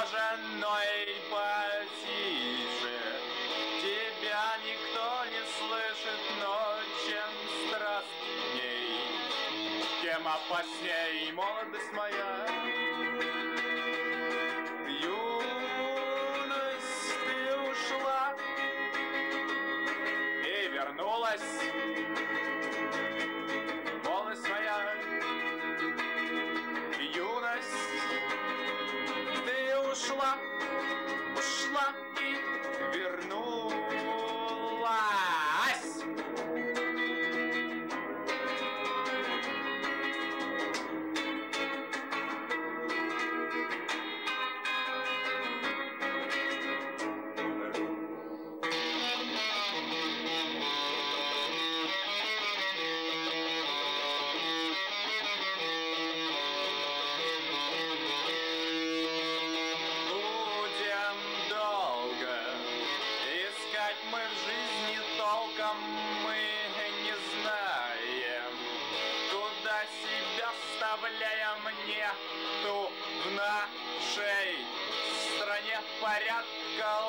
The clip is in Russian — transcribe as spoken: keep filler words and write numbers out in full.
кожаной потише. Тебя никто не слышит, но чем страстней, тем опасней молодость моя. В юность ты ушла и вернулась, молодость моя. В юность ты ушла, ушла и вернулась. Мы в жизни толком мы не знаем, куда себя вставляем, нету в нашей стране порядка